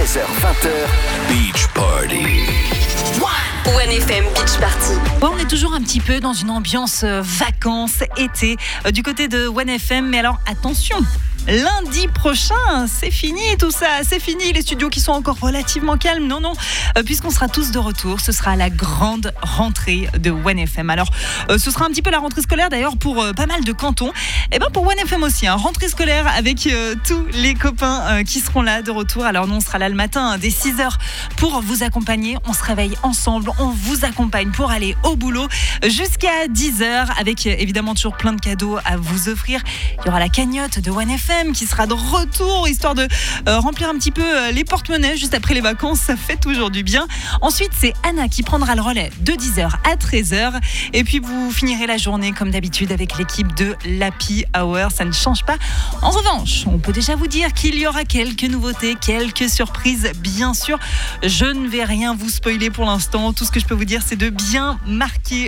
19h20h, Beach Party. 1FM Beach Party. Bon, on est toujours un petit peu dans une ambiance vacances, été, du côté de 1FM. Mais alors, attention, lundi prochain, c'est fini tout ça. C'est fini les studios qui sont encore relativement calmes. Non, puisqu'on sera tous de retour. Ce sera la grande rentrée de 1FM. Alors, ce sera un petit peu la rentrée scolaire d'ailleurs pour pas mal de cantons. Et bien pour 1FM aussi, rentrée scolaire avec tous les copains qui seront là de retour. Alors nous, on sera là le matin dès 6h pour vous accompagner. On se réveille ensemble, on vous accompagne pour aller au boulot jusqu'à 10h avec évidemment toujours plein de cadeaux à vous offrir. Il y aura la cagnotte de 1FM qui sera de retour, histoire de remplir un petit peu les porte-monnaies juste après les vacances. Ça fait toujours du bien. Ensuite, c'est Anna qui prendra le relais de 10h à 13h. Et puis, vous finirez la journée comme d'habitude avec l'équipe de l'Happy Hour. Ça ne change pas. En revanche, on peut déjà vous dire qu'il y aura quelques nouveautés, quelques surprises, bien sûr. Je ne vais rien vous spoiler pour l'instant. Tout ce que je peux vous dire, c'est de bien marquer